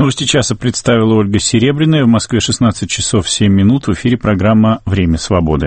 Новости часа представила Ольга Серебряная. В Москве 16 часов 7 минут. В эфире программа «Время свободы».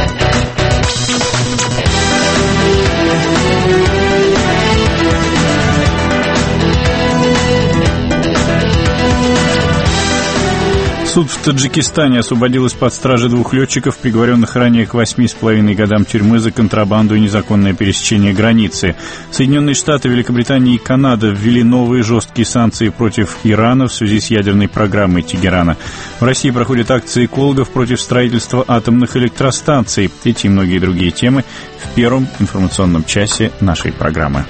Суд в Таджикистане освободил из-под стражи 2 летчиков, приговоренных ранее к 8,5 годам тюрьмы за контрабанду и незаконное пересечение границы. Соединенные Штаты, Великобритания и Канада ввели новые жесткие санкции против Ирана в связи с ядерной программой Тегерана. В России проходят акции экологов против строительства атомных электростанций. Эти и многие другие темы в первом информационном часе нашей программы.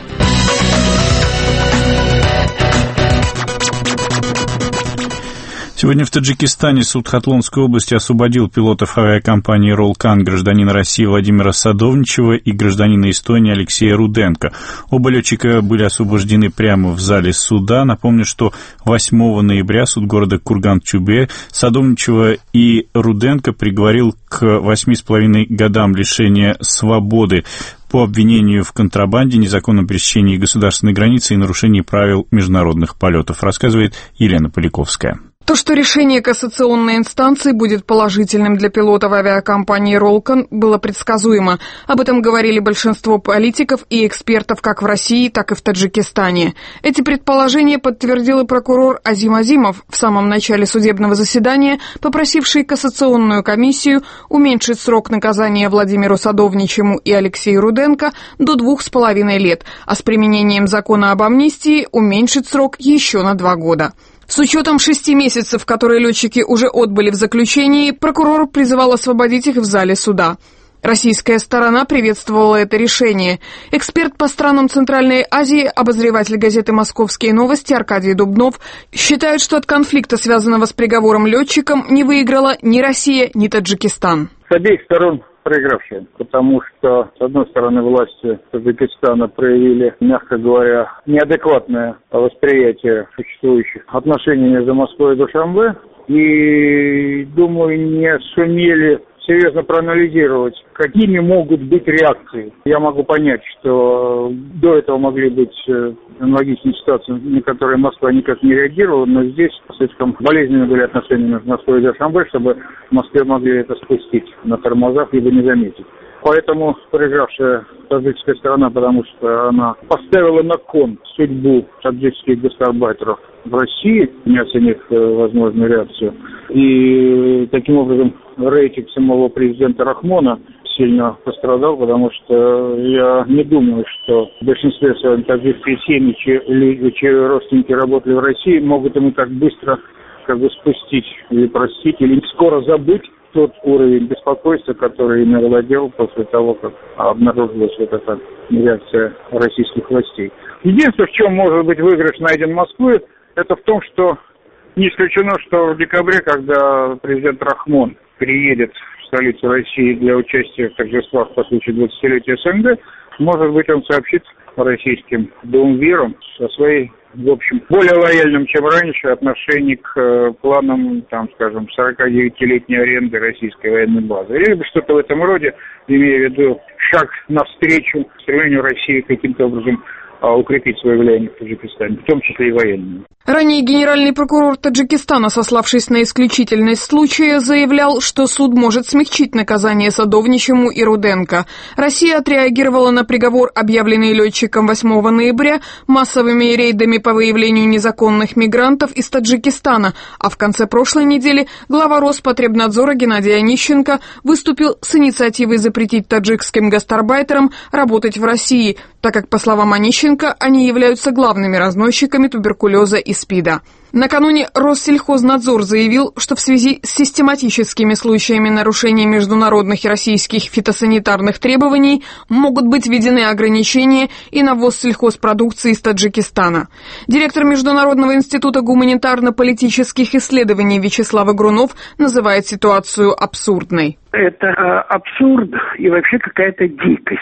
Сегодня в Таджикистане суд Хатлонской области освободил пилотов авиакомпании «Роллкан», гражданина России Владимира Садовничева и гражданина Эстонии Алексея Руденко. Оба летчика были освобождены прямо в зале суда. Напомню, что 8 ноября суд города Курган-Чубе Садовничева и Руденко приговорил к 8,5 годам лишения свободы по обвинению в контрабанде, незаконном пересечении государственной границы и нарушении правил международных полетов, рассказывает Елена Поляковская. То, что решение кассационной инстанции будет положительным для пилотов авиакомпании «Роллкан», было предсказуемо. Об этом говорили большинство политиков и экспертов как в России, так и в Таджикистане. Эти предположения подтвердил и прокурор Азим Азимов в самом начале судебного заседания, попросивший кассационную комиссию уменьшить срок наказания Владимиру Садовничему и Алексею Руденко до 2,5 лет, а с применением закона об амнистии уменьшить срок еще на 2 года. С учетом 6 месяцев, которые летчики уже отбыли в заключении, прокурор призывал освободить их в зале суда. Российская сторона приветствовала это решение. Эксперт по странам Центральной Азии, обозреватель газеты «Московские новости» Аркадий Дубнов считает, что от конфликта, связанного с приговором летчикам, не выиграла ни Россия, ни Таджикистан. С обеих сторон проигравшие, потому что, с одной стороны, власти Таджикистана проявили, мягко говоря, неадекватное восприятие существующих отношений между Москвой и Душанбе, и, думаю, не сумели серьезно проанализировать, какими могут быть реакции. Я могу понять, что до этого могли быть аналогичные ситуации, на которые Москва никак не реагировала, но здесь слишком болезненные были отношения между Москвой и Душанбе, чтобы в Москве могли это спустить на тормозах, либо не заметить. Поэтому проигравшая таджикская сторона, потому что она поставила на кон судьбу таджикских гастарбайтеров в России, не оценив возможную реакцию. И таким образом рейтинг самого президента Рахмона сильно пострадал, потому что я не думаю, что в большинстве своем таджикские семьи, чьи родственники работали в России, могут ему так быстро спустить или простить, или скоро забыть тот уровень беспокойства, который ими владел после того, как обнаружилась вот эта реакция российских властей. Единственное, в чем может быть выигрыш найден Москвы, это в том, что не исключено, что в декабре, когда президент Рахмон приедет в столицу России для участия в торжествах по случаю 20-летия СНГ, может быть, он сообщит российским думвирам о своей, в общем, более лояльном, чем раньше, отношении к планам, 49-летней аренды российской военной базы. Или что-то в этом роде, имея в виду шаг навстречу стремлению России каким-то образом укрепить свое влияние в Таджикистане, в том числе и военное. Ранее генеральный прокурор Таджикистана, сославшись на исключительность случая, заявлял, что суд может смягчить наказание Садовничему и Руденко. Россия отреагировала на приговор, объявленный летчиком 8 ноября, массовыми рейдами по выявлению незаконных мигрантов из Таджикистана, а в конце прошлой недели глава Роспотребнадзора Геннадий Онищенко выступил с инициативой запретить таджикским гастарбайтерам работать в России, так как, по словам Онищенко, они являются главными разносчиками туберкулеза и СПИДа. Накануне Россельхознадзор заявил, что в связи с систематическими случаями нарушений международных и российских фитосанитарных требований могут быть введены ограничения и на ввоз сельхозпродукции из Таджикистана. Директор Международного института гуманитарно-политических исследований Вячеслав Игрунов называет ситуацию абсурдной. Это абсурд и вообще какая-то дикость.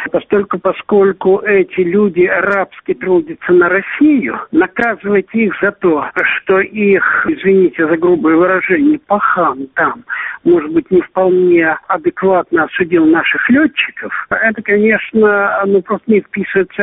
Поскольку эти люди рабски трудятся на Россию, наказывать их за то, что их, извините за грубое выражение, пахан там, может быть, не вполне адекватно осудил наших летчиков, это, конечно, просто не вписывается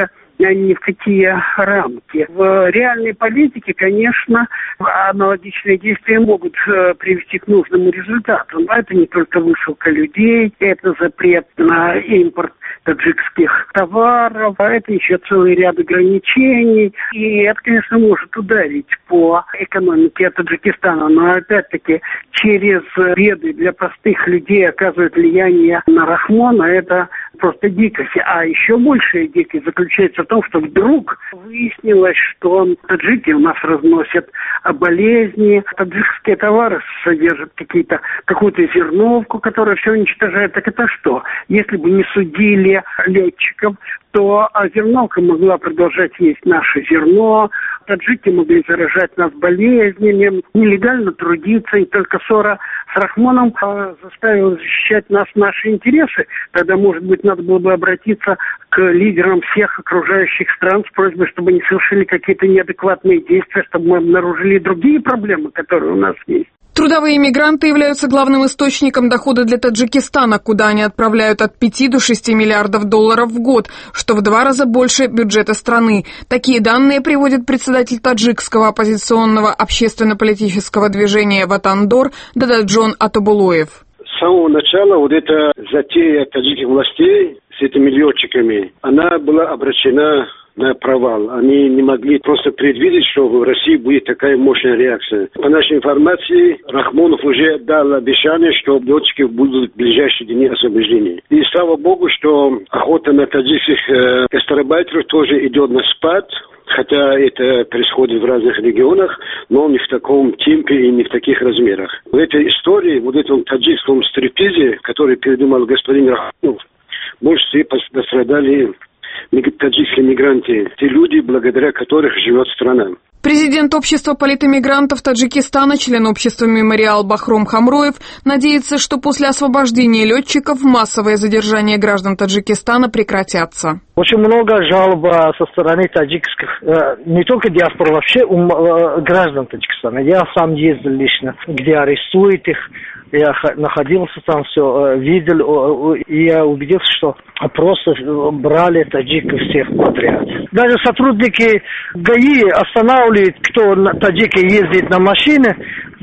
ни в какие рамки. В реальной политике, конечно, аналогичные действия могут привести к нужному результату. Но это не только высылка людей, это запрет на импорт таджикских товаров, а это еще целый ряд ограничений. И это, конечно, может ударить по экономике Таджикистана. Но, опять-таки, через беды для простых людей оказывает влияние на Рахмона. Это просто дикость. А еще большая дикость заключается в том, что вдруг выяснилось, что таджики у нас разносят болезни, таджикские товары содержат какую-то зерновку, которая все уничтожает. Так это что? Если бы не судили летчиков, то зерновка могла продолжать есть наше зерно, таджики могли заражать нас болезнями, нелегально трудиться, и только ссора с Рахмоном заставила защищать нас, наши интересы. Тогда, может быть, надо было бы обратиться к лидерам всех окружающих стран с просьбой, чтобы они совершили какие-то неадекватные действия, чтобы мы обнаружили другие проблемы, которые у нас есть. Трудовые мигранты являются главным источником дохода для Таджикистана, куда они отправляют от 5 до 6 миллиардов долларов в год, что в 2 раза больше бюджета страны. Такие данные приводит председатель таджикского оппозиционного общественно-политического движения «Ватандор» Дададжон Атабулоев. С самого начала вот эта затея таджикских властей с этими летчиками, она была обречена на провал. Они не могли просто предвидеть, что в России будет такая мощная реакция. По нашей информации, Рахмонов уже дал обещание, что летчики будут в ближайшие дни освобождения. И слава богу, что охота на таджикских гастарбайтеров тоже идет на спад. Хотя это происходит в разных регионах, но не в таком темпе и не в таких размерах. В этой истории, вот этом таджикском стриптизе, который придумал господин Рахмонов, больше всего пострадали таджикские мигранты, те люди, благодаря которых живет страна. Президент общества политэмигрантов Таджикистана, член общества «Мемориал» Бахром Хамроев, надеется, что после освобождения летчиков массовое задержание граждан Таджикистана прекратятся. Очень много жалоб со стороны таджикских, не только диаспоры, вообще граждан Таджикистана. Я сам ездил лично, где арестуют их. Я находился там, все видел, и я убедился, что просто брали таджиков всех подряд. Даже сотрудники ГАИ останавливают, кто таджики ездит на машине.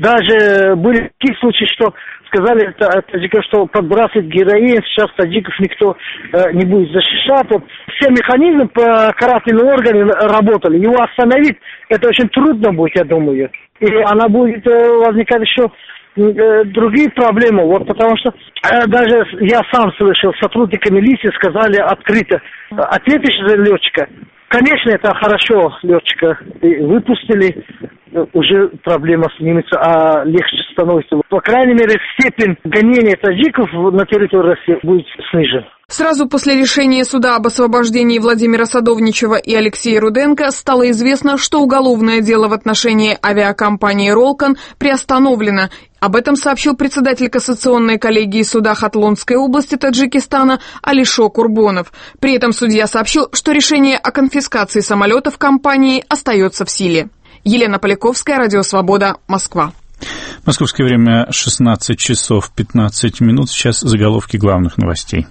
Даже были такие случаи, что сказали таджикам, что подбрасывать героин, сейчас таджиков никто не будет защищать. Вот все механизмы по карательным органам работали. Его остановить, это очень трудно будет, я думаю. И она будет возникать еще другие проблемы, вот потому что даже я сам слышал, сотрудники милиции сказали открыто, ответишь за летчика, конечно, это хорошо, летчика выпустили, уже проблема снимется, а легче становится. По крайней мере, степень гонения таджиков на территории России будет снижена. Сразу после решения суда об освобождении Владимира Садовничева и Алексея Руденко стало известно, что уголовное дело в отношении авиакомпании «Ролкан» приостановлено. Об этом сообщил председатель кассационной коллегии суда Хатлонской области Таджикистана Алишо Курбонов. При этом судья сообщил, что решение о конфискации самолетов компании остается в силе. Елена Поляковская, Радио Свобода, Москва. Московское время 16 часов 15 минут. Сейчас заголовки главных новостей.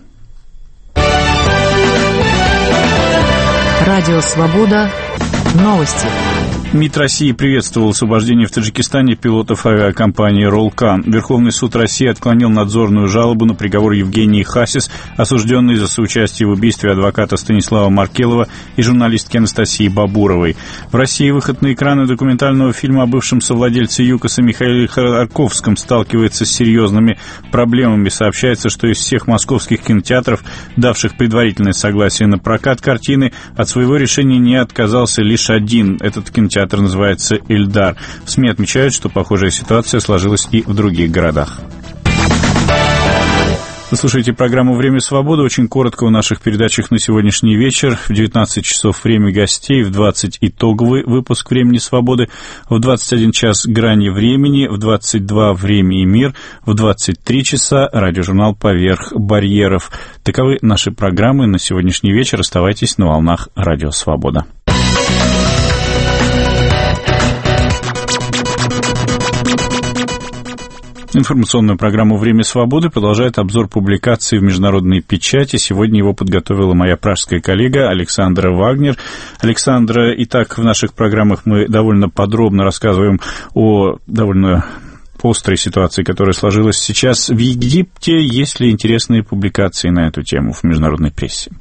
Радио Свобода. Новости. МИД России приветствовал освобождение в Таджикистане пилотов авиакомпании «Ролкан». Верховный суд России отклонил надзорную жалобу на приговор Евгении Хасис, осужденной за соучастие в убийстве адвоката Станислава Маркелова и журналистки Анастасии Бабуровой. В России выход на экраны документального фильма о бывшем совладельце ЮКОСа Михаиле Ходорковском сталкивается с серьезными проблемами. Сообщается, что из всех московских кинотеатров, давших предварительное согласие на прокат картины, от своего решения не отказался лишь один. Этот кинотеатр называется «Эльдар». В СМИ отмечают, что похожая ситуация сложилась и в других городах. Вы слушаете программу «Время свободы». Очень коротко в наших передачах на сегодняшний вечер. В 19 часов время гостей, в 20 итоговый выпуск «Времени свободы», в 21 час «Грани времени», в 22 «Время и мир», в 23 часа радиожурнал «Поверх барьеров». Таковы наши программы на сегодняшний вечер. Оставайтесь на волнах Радио Свобода. Информационную программу «Время свободы» продолжает обзор публикаций в международной печати. Сегодня его подготовила моя пражская коллега Александра Вагнер. Александра, итак, в наших программах мы довольно подробно рассказываем о довольно острой ситуации, которая сложилась сейчас в Египте. Есть ли интересные публикации на эту тему в международной прессе?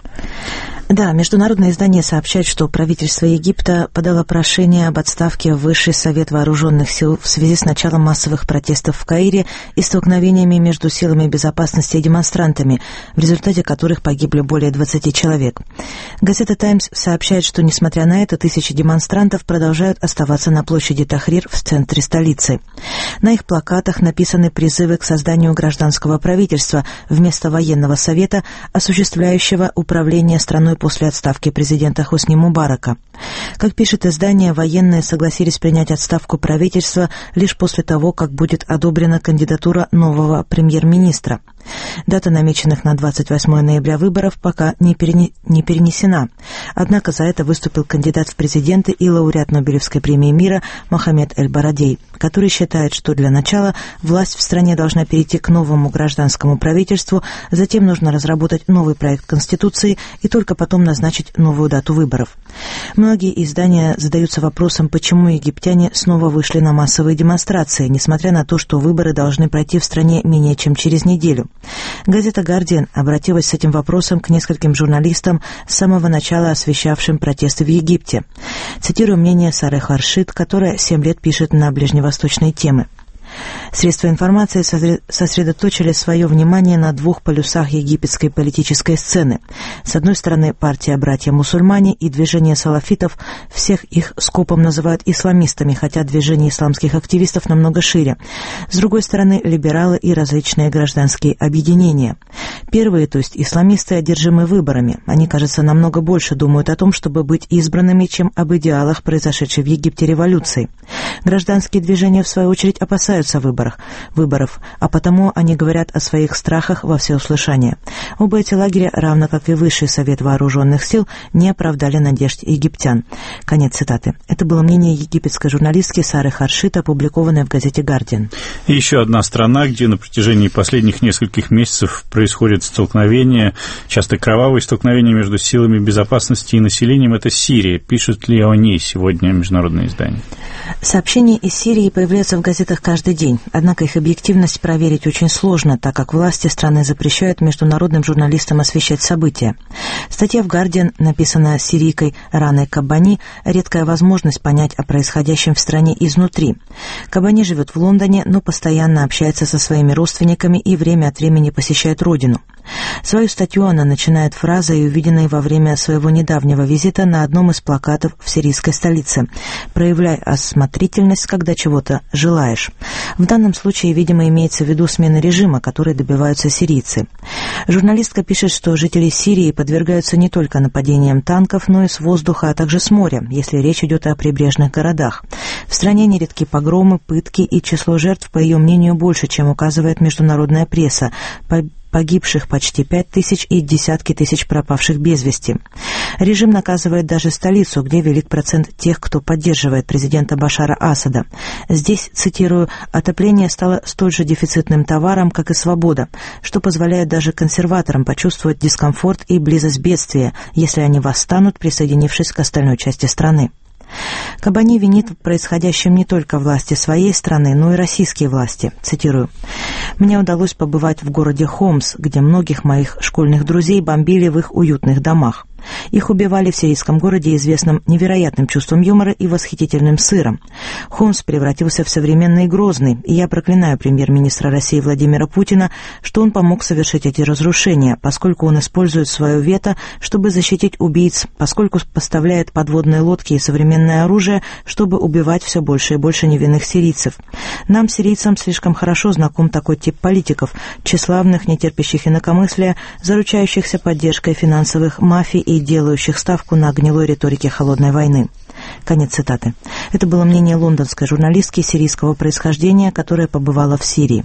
Да, международное издание сообщает, что правительство Египта подало прошение об отставке в Высший совет вооруженных сил в связи с началом массовых протестов в Каире и столкновениями между силами безопасности и демонстрантами, в результате которых погибли более 20 человек. Газета «Таймс» сообщает, что, несмотря на это, тысячи демонстрантов продолжают оставаться на площади Тахрир в центре столицы. На их плакатах написаны призывы к созданию гражданского правительства вместо военного совета, осуществляющего управление страной после отставки президента Хосни Мубарака. Как пишет издание, военные согласились принять отставку правительства лишь после того, как будет одобрена кандидатура нового премьер-министра. Дата намеченных на 28 ноября выборов пока не перенесена. Однако за это выступил кандидат в президенты и лауреат Нобелевской премии мира Мохаммед Эль-Барадей, который считает, что для начала власть в стране должна перейти к новому гражданскому правительству, затем нужно разработать новый проект Конституции и только потом назначить новую дату выборов. Многие издания задаются вопросом, почему египтяне снова вышли на массовые демонстрации, несмотря на то, что выборы должны пройти в стране менее чем через неделю. Газета «Гардиан» обратилась с этим вопросом к нескольким журналистам, с самого начала освещавшим протесты в Египте. Цитирую мнение Сары Харшит, которая 7 лет пишет на ближневосточные темы. Средства информации сосредоточили свое внимание на двух полюсах египетской политической сцены. С одной стороны, партия «Братья-мусульмане» и движение салафитов, всех их скопом называют исламистами, хотя движение исламских активистов намного шире. С другой стороны, либералы и различные гражданские объединения. Первые, то есть исламисты, одержимы выборами. Они, кажется, намного больше думают о том, чтобы быть избранными, чем об идеалах произошедшей в Египте революции. Гражданские движения, в свою очередь, опасаются выборов, а потому они говорят о своих страхах во всеуслышание. Оба эти лагеря, равно как и Высший совет вооруженных сил, не оправдали надежд египтян. Конец цитаты. Это было мнение египетской журналистки Сары Харшит, опубликованное в газете «Гардиан». И еще одна страна, где на протяжении последних нескольких месяцев происходят столкновения, часто кровавые столкновения между силами безопасности и населением, это Сирия. Пишет ли о ней сегодня международное издание? Сообщения из Сирии появляются в газетах каждый день, однако их объективность проверить очень сложно, так как власти страны запрещают международным журналистам освещать события. Статья в «Гардиан», написанная сирийкой Раной Кабани, редкая возможность понять о происходящем в стране изнутри. Кабани живет в Лондоне, но постоянно общается со своими родственниками и время от времени посещает родину. Свою статью она начинает фразой, увиденной во время своего недавнего визита на одном из плакатов в сирийской столице: «Проявляй осмотрительность, когда чего-то желаешь». В данном случае, видимо, имеется в виду смена режима, которой добиваются сирийцы. Журналистка пишет, что жители Сирии подвергаются не только нападениям танков, но и с воздуха, а также с моря, если речь идет о прибрежных городах. В стране нередки погромы, пытки, и число жертв, по ее мнению, больше, чем указывает международная пресса. Погибших почти 5000 и десятки тысяч пропавших без вести. Режим наказывает даже столицу, где велик процент тех, кто поддерживает президента Башара Асада. Здесь, цитирую, «отопление стало столь же дефицитным товаром, как и свобода, что позволяет даже консерваторам почувствовать дискомфорт и близость бедствия, если они восстанут, присоединившись к остальной части страны». Кабани винит в происходящем не только власти своей страны, но и российские власти. Цитирую. «Мне удалось побывать в городе Хомс, где многих моих школьных друзей бомбили в их уютных домах. Их убивали в сирийском городе, известном невероятным чувством юмора и восхитительным сыром. Хомс превратился в современный Грозный, и я проклинаю премьер-министра России Владимира Путина, что он помог совершить эти разрушения, поскольку он использует свое вето, чтобы защитить убийц, поскольку поставляет подводные лодки и современное оружие, чтобы убивать все больше и больше невинных сирийцев. Нам, сирийцам, слишком хорошо знаком такой тип политиков, тщеславных, нетерпящих инакомыслия, заручающихся поддержкой финансовых мафий и делающих ставку на гнилой риторике холодной войны». Конец цитаты. Это было мнение лондонской журналистки сирийского происхождения, которая побывала в Сирии.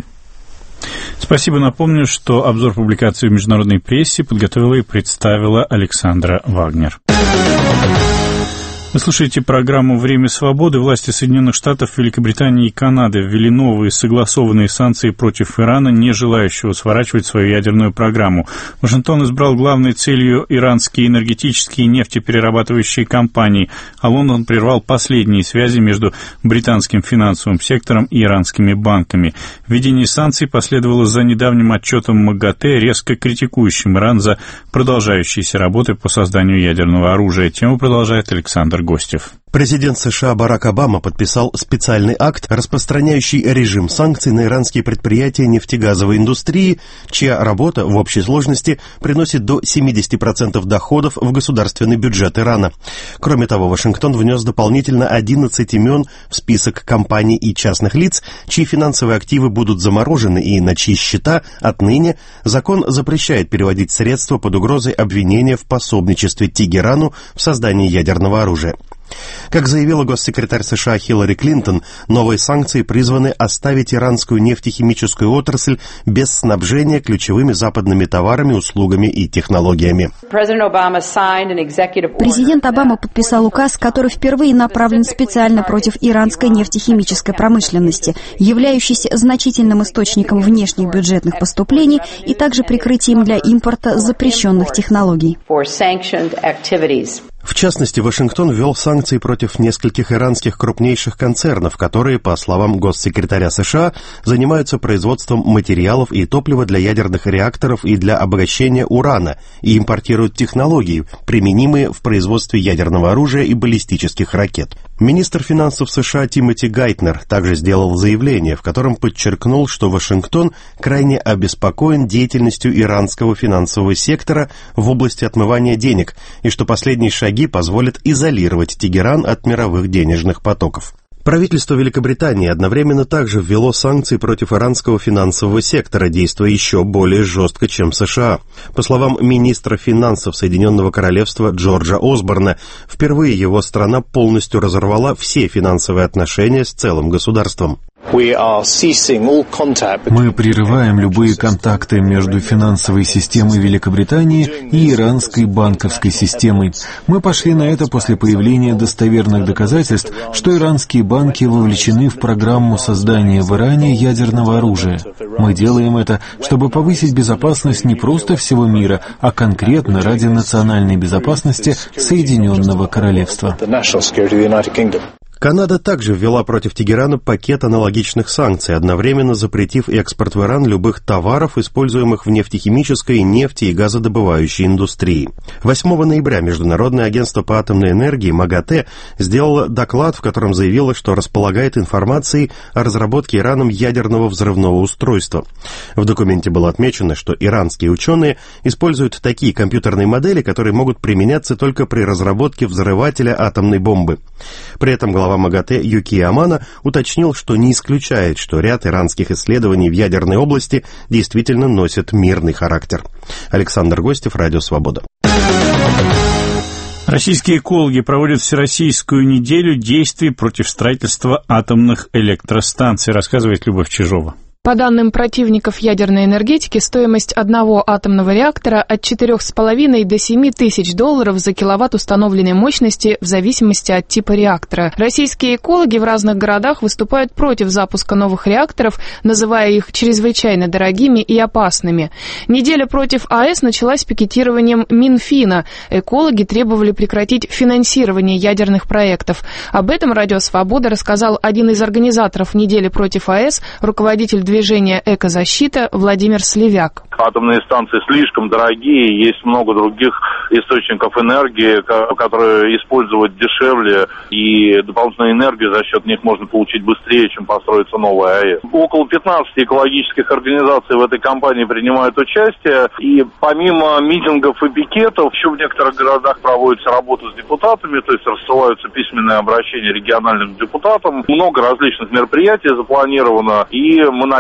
Спасибо. Напомню, что обзор публикаций в международной прессе подготовила и представила Александра Вагнер. Вы слушаете программу «Время свободы». Власти Соединенных Штатов, Великобритании и Канады ввели новые согласованные санкции против Ирана, не желающего сворачивать свою ядерную программу. Вашингтон избрал главной целью иранские энергетические и нефтеперерабатывающие компании, а Лондон прервал последние связи между британским финансовым сектором и иранскими банками. Введение санкций последовало за недавним отчетом МАГАТЭ, резко критикующим Иран за продолжающиеся работы по созданию ядерного оружия. Тему продолжает Александр Гостев. Президент США Барак Обама подписал специальный акт, распространяющий режим санкций на иранские предприятия нефтегазовой индустрии, чья работа в общей сложности приносит до 70% доходов в государственный бюджет Ирана. Кроме того, Вашингтон внес дополнительно 11 имен в список компаний и частных лиц, чьи финансовые активы будут заморожены и на чьи счета отныне закон запрещает переводить средства под угрозой обвинения в пособничестве Тегерану в создании ядерного оружия. Как заявила госсекретарь США Хиллари Клинтон, новые санкции призваны оставить иранскую нефтехимическую отрасль без снабжения ключевыми западными товарами, услугами и технологиями. Президент Обама подписал указ, который впервые направлен специально против иранской нефтехимической промышленности, являющейся значительным источником внешних бюджетных поступлений и также прикрытием для импорта запрещенных технологий. В частности, Вашингтон ввел санкции против нескольких иранских крупнейших концернов, которые, по словам госсекретаря США, занимаются производством материалов и топлива для ядерных реакторов и для обогащения урана и импортируют технологии, применимые в производстве ядерного оружия и баллистических ракет. Министр финансов США Тимоти Гайтнер также сделал заявление, в котором подчеркнул, что Вашингтон крайне обеспокоен деятельностью иранского финансового сектора в области отмывания денег и что последние шаги позволят изолировать Тегеран от мировых денежных потоков. Правительство Великобритании одновременно также ввело санкции против иранского финансового сектора, действуя еще более жестко, чем США. По словам министра финансов Соединенного Королевства Джорджа Осборна, впервые его страна полностью разорвала все финансовые отношения с целым государством. Мы прерываем любые контакты между финансовой системой Великобритании и иранской банковской системой. Мы пошли на это после появления достоверных доказательств, что иранские банки вовлечены в программу создания в Иране ядерного оружия. Мы делаем это, чтобы повысить безопасность не просто всего мира, а конкретно ради национальной безопасности Соединенного Королевства. Канада также ввела против Тегерана пакет аналогичных санкций, одновременно запретив экспорт в Иран любых товаров, используемых в нефтехимической, нефти- и газодобывающей индустрии. 8 ноября Международное агентство по атомной энергии МАГАТЭ сделало доклад, в котором заявило, что располагает информацией о разработке Ираном ядерного взрывного устройства. В документе было отмечено, что иранские ученые используют такие компьютерные модели, которые могут применяться только при разработке взрывателя атомной бомбы. При этом глава МАГАТЭ Юкия Амано уточнил, что не исключает, что ряд иранских исследований в ядерной области действительно носят мирный характер. Александр Гостев, Радио Свобода. Российские экологи проводят всероссийскую неделю действий против строительства атомных электростанций, рассказывает Любовь Чижова. По данным противников ядерной энергетики, стоимость одного атомного реактора от $4,5 до $7 тысяч за киловатт установленной мощности в зависимости от типа реактора. Российские экологи в разных городах выступают против запуска новых реакторов, называя их чрезвычайно дорогими и опасными. Неделя против АЭС началась пикетированием Минфина. Экологи требовали прекратить финансирование ядерных проектов. Об этом Радио Свобода рассказал один из организаторов недели против АЭС, руководитель движения «Экозащита» Владимир Сливяк. Атомные станции слишком дорогие, есть много других источников энергии, которые использовать дешевле, и дополнительную энергию за счет них можно получить быстрее, чем построится новая АЭС. Около 15 экологических организаций в этой кампании принимают участие, и помимо митингов и пикетов, еще в некоторых городах проводится работа с депутатами, то есть рассылаются письменные обращения региональным депутатам. Много различных мероприятий запланировано, и мы надеемся,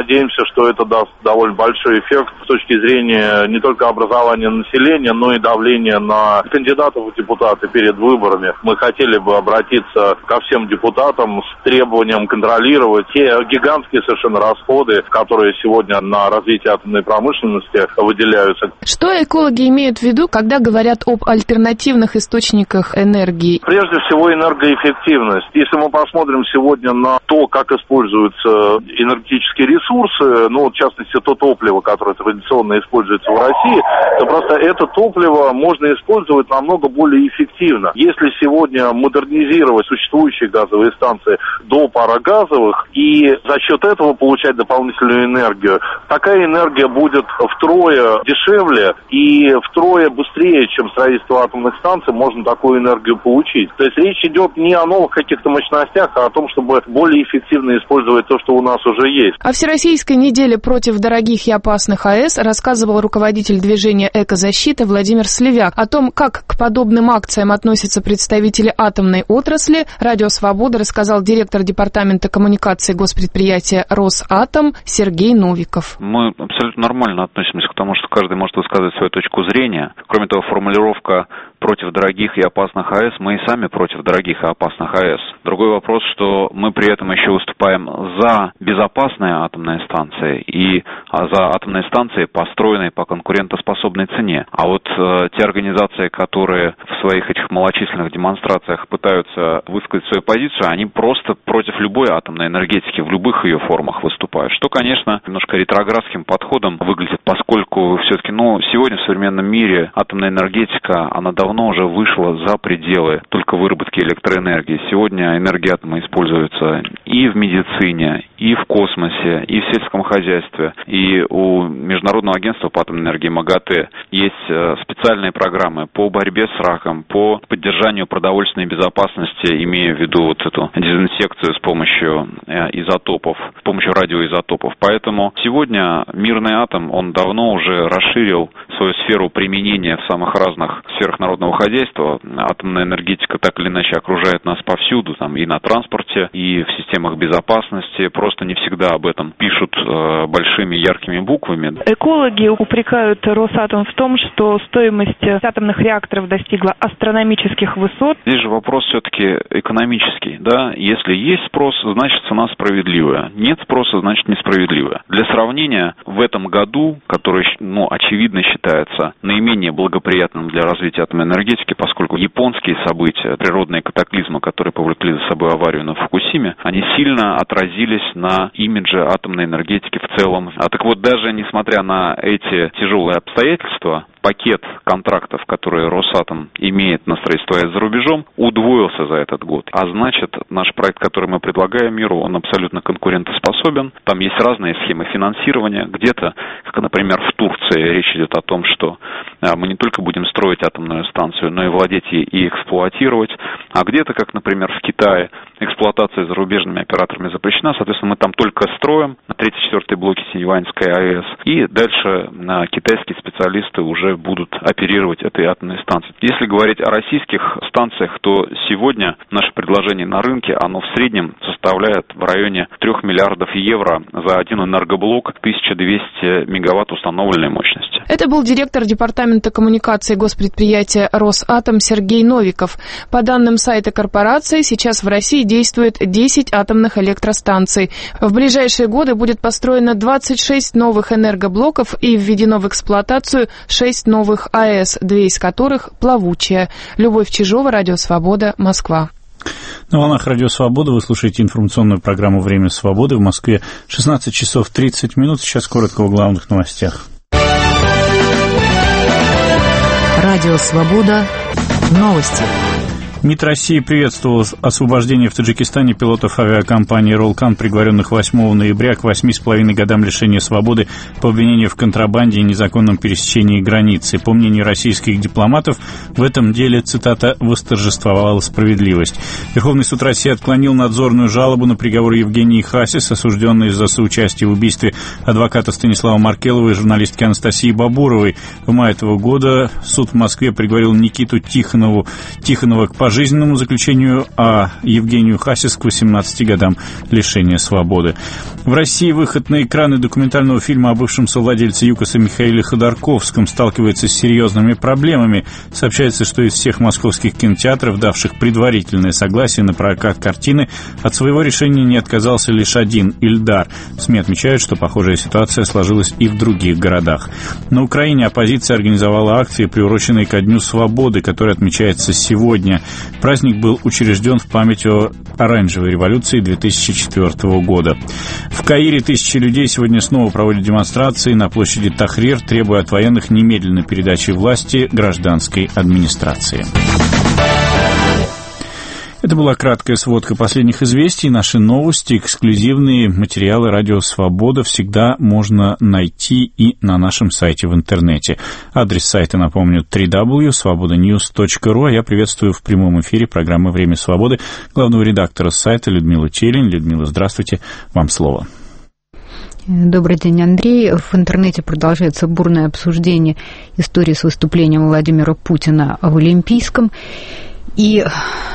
надеемся, что это даст довольно большой эффект с точки зрения не только образования населения, но и давления на кандидатов в депутаты перед выборами. Мы хотели бы обратиться ко всем депутатам с требованием контролировать те гигантские совершенно расходы, которые сегодня на развитие атомной промышленности выделяются. Что экологи имеют в виду, когда говорят об альтернативных источниках энергии? Прежде всего, энергоэффективность. Если мы посмотрим сегодня на то, как используются энергетические ресурсы, в частности, то топливо, которое традиционно используется в России, то просто это топливо можно использовать намного более эффективно. Если сегодня модернизировать существующие газовые станции до парогазовых и за счет этого получать дополнительную энергию, такая энергия будет втрое дешевле и втрое быстрее, чем строительство атомных станций, можно такую энергию получить. То есть речь идет не о новых каких-то мощностях, а о том, чтобы более эффективно использовать то, что у нас уже есть. О Всероссийской неделе против дорогих и опасных АЭС рассказывал руководитель движения «Экозащита» Владимир Сливяк. О том, как к подобным акциям относятся представители атомной отрасли, Радио Свобода рассказал директор департамента коммуникации госпредприятия «Росатом» Сергей Новиков. Мы абсолютно нормально относимся к тому, что каждый может высказывать свою точку зрения. Кроме того, формулировка «против дорогих и опасных АЭС», мы и сами против дорогих и опасных АЭС. Другой вопрос, что мы при этом еще выступаем за безопасные атомные станции и за атомные станции, построенные по конкурентоспособной цене. А вот те организации, которые в своих этих малочисленных демонстрациях пытаются высказать свою позицию, они просто против любой атомной энергетики в любых ее формах выступают. Что, конечно, немножко ретроградским подходом выглядит, поскольку все-таки, сегодня в современном мире атомная энергетика, она давно уже вышла за пределы только выработки электроэнергии. Сегодня энергия атома используется и в медицине, и в космосе, и в сельском хозяйстве. И у Международного агентства по атомной энергии МАГАТЭ есть специальные программы по борьбе с раком, по поддержанию продовольственной безопасности, имея в виду вот эту дезинсекцию с помощью изотопов, с помощью радиоизотопов. Поэтому сегодня мирный атом, он давно уже расширил свою сферу применения в самых разных сферах народного хозяйства. Атомная энергетика так или иначе окружает нас повсюду, и на транспорте, и в системах безопасности. Просто не всегда об этом пишут большими яркими буквами. Экологи упрекают Росатом в том, что стоимость атомных реакторов достигла астрономических высот. Здесь же вопрос все-таки экономический, да? Если есть спрос, значит цена справедливая. Нет спроса, значит несправедливая. Для сравнения, в этом году, который, очевидно считается наименее благоприятным для развития атомной энергетики, поскольку японские события, природные катаклизмы, которые повлекли за собой аварию на Фукусиме, они сильно отразились на имидже атомной энергетики в целом. Так вот, даже несмотря на эти тяжелые обстоятельства, пакет контрактов, которые Росатом имеет на строительство АЭС за рубежом, удвоился за этот год. А значит, наш проект, который мы предлагаем миру, он абсолютно конкурентоспособен. Там есть разные схемы финансирования. Где-то, как, например, в Турции, речь идет о том, что мы не только будем строить атомную станцию, но и владеть ей и эксплуатировать. А где-то, как, например, в Китае, эксплуатация зарубежными операторами запрещена. Соответственно, мы там только строим 3-4 блоки Синьюаньской АЭС. И дальше китайские специалисты уже будут оперировать этой атомной станцией. Если говорить о российских станциях, то сегодня наше предложение на рынке, оно в среднем составляет в районе 3 миллиардов евро за один энергоблок, 1200 мегаватт установленной мощности. Это был директор департамента коммуникации госпредприятия «Росатом» Сергей Новиков. По данным сайта корпорации, сейчас в России действует 10 атомных электростанций. В ближайшие годы будет построено 26 новых энергоблоков и введено в эксплуатацию 6 новых АЭС, 2 из которых плавучие. Любовь Чижова, Радио Свобода, Москва. На волнах Радио Свобода вы слушаете информационную программу «Время свободы». В Москве 16 часов 30 минут. Сейчас коротко о главных новостях. Радио Свобода. Новости. МИД России приветствовал освобождение в Таджикистане пилотов авиакомпании «Роллкан», приговоренных 8 ноября к 8,5 годам лишения свободы по обвинению в контрабанде и незаконном пересечении границы. По мнению российских дипломатов, в этом деле, цитата, «восторжествовала справедливость». Верховный суд России отклонил надзорную жалобу на приговор Евгении Хасис, осужденной за соучастие в убийстве адвоката Станислава Маркелова и журналистки Анастасии Бабуровой. В мае этого года суд в Москве приговорил Никиту Тихонова к пожизненному пожизненному заключению, а Евгению Хасис к 18 годам лишения свободы. В России выход на экраны документального фильма о бывшем совладельце ЮКОСа Михаиле Ходорковском сталкивается с серьезными проблемами. Сообщается, что из всех московских кинотеатров, давших предварительное согласие на прокат картины, от своего решения не отказался лишь один – Ильдар. СМИ отмечают, что похожая ситуация сложилась и в других городах. На Украине оппозиция организовала акции, приуроченные ко Дню свободы, который отмечается сегодня. Праздник был учрежден в память о оранжевой революции 2004 года. В Каире тысячи людей сегодня снова проводят демонстрации на площади Тахрир, требуя от военных немедленной передачи власти гражданской администрации. Это была краткая сводка последних известий. Наши новости, эксклюзивные материалы «Радио Свобода» всегда можно найти и на нашем сайте в интернете. Адрес сайта, напомню, www.svobodanews.ru. А я приветствую в прямом эфире программы «Время свободы» главного редактора сайта Людмилу Телень. Людмила, здравствуйте. Вам слово. Добрый день, Андрей. В интернете продолжается бурное обсуждение истории с выступлением Владимира Путина в Олимпийском и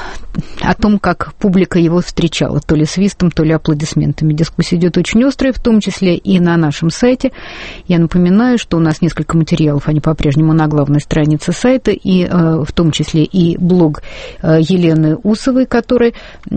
о том, как публика его встречала, то ли свистом, то ли аплодисментами. Дискуссия идет очень острая, в том числе и на нашем сайте. Я напоминаю, что у нас несколько материалов, они по-прежнему на главной странице сайта, и в том числе и блог Елены Усовой, который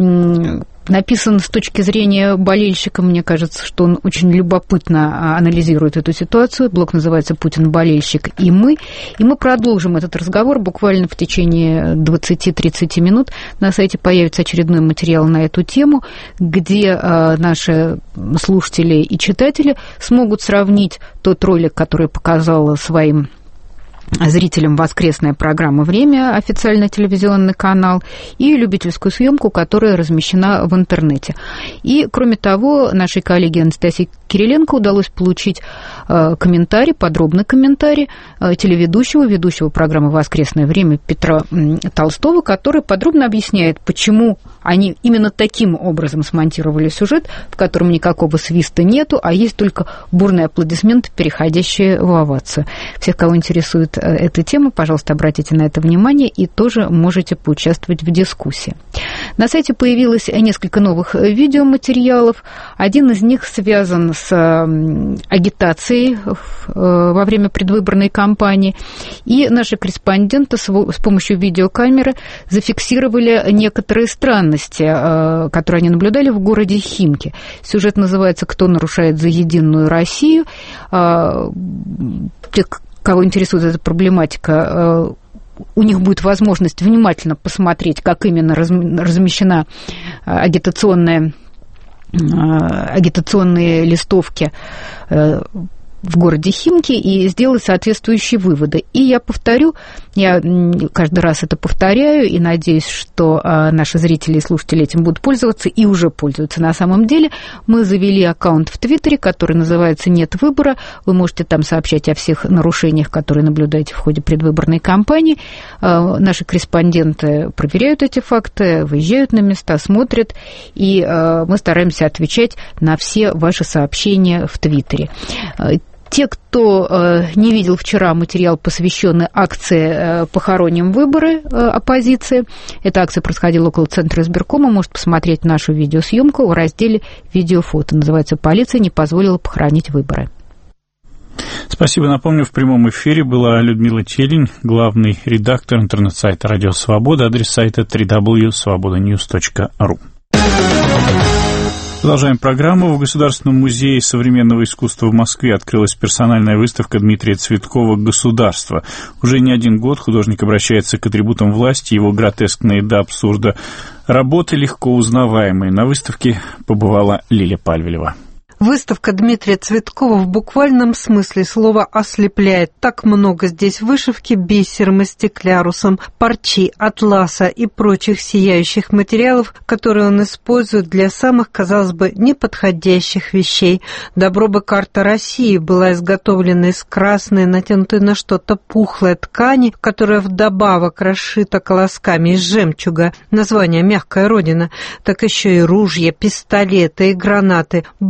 написан с точки зрения болельщика. Мне кажется, что он очень любопытно анализирует эту ситуацию. Блог называется «Путин болельщик и мы». И мы продолжим этот разговор буквально в течение 20-30 минут. На сайте появится очередной материал на эту тему, где наши слушатели и читатели смогут сравнить тот ролик, который показала своим зрителям воскресная программа «Время», официальный телевизионный канал, и любительскую съемку, которая размещена в интернете. И, кроме того, нашей коллеге Анастасии Кириленко удалось получить комментарий, подробный комментарий ведущего программы «Воскресное время» Петра Толстого, который подробно объясняет, почему они именно таким образом смонтировали сюжет, в котором никакого свиста нету, а есть только бурные аплодисменты, переходящие в овацию. Всех, кого интересует эта тема, пожалуйста, обратите на это внимание и тоже можете поучаствовать в дискуссии. На сайте появилось несколько новых видеоматериалов. Один из них связан с агитацией во время предвыборной кампании. И наши корреспонденты с помощью видеокамеры зафиксировали некоторые странности, которые они наблюдали в городе Химки. Сюжет называется «Кто нарушает за единую Россию?». Кого интересует эта проблематика, у них будет возможность внимательно посмотреть, как именно размещена агитационные листовки в городе Химки и сделать соответствующие выводы. И я повторю, я каждый раз это повторяю и надеюсь, что наши зрители и слушатели этим будут пользоваться и уже пользуются. На самом деле мы завели аккаунт в Твиттере, который называется «Нет выбора». Вы можете там сообщать о всех нарушениях, которые наблюдаете в ходе предвыборной кампании. Наши корреспонденты проверяют эти факты, выезжают на места, смотрят, и мы стараемся отвечать на все ваши сообщения в Твиттере. Те, кто не видел вчера материал, посвященный акции «Похороним выборы» оппозиции, эта акция происходила около центра избиркома, может посмотреть нашу видеосъемку в разделе «Видеофото». Называется «Полиция не позволила похоронить выборы». Спасибо. Напомню, в прямом эфире была Людмила Телень, главный редактор интернет-сайта «Радио Свобода», адрес сайта www.svobodanews.ru. Продолжаем программу. В Государственном музее современного искусства в Москве открылась персональная выставка Дмитрия Цветкова «Государство». Уже не один год художник обращается к атрибутам власти, его гротескные до абсурда работы легко узнаваемые. На выставке побывала Лиля Пальвелева. Выставка Дмитрия Цветкова в буквальном смысле слова ослепляет. Так много здесь вышивки бисером и стеклярусом, парчи, атласа и прочих сияющих материалов, которые он использует для самых, казалось бы, неподходящих вещей. Добро бы карта России была изготовлена из красной, натянутой на что-то пухлой ткани, которая вдобавок расшита колосками из жемчуга. Название «Мягкая Родина». Так еще и ружья, пистолеты и гранаты. Богатый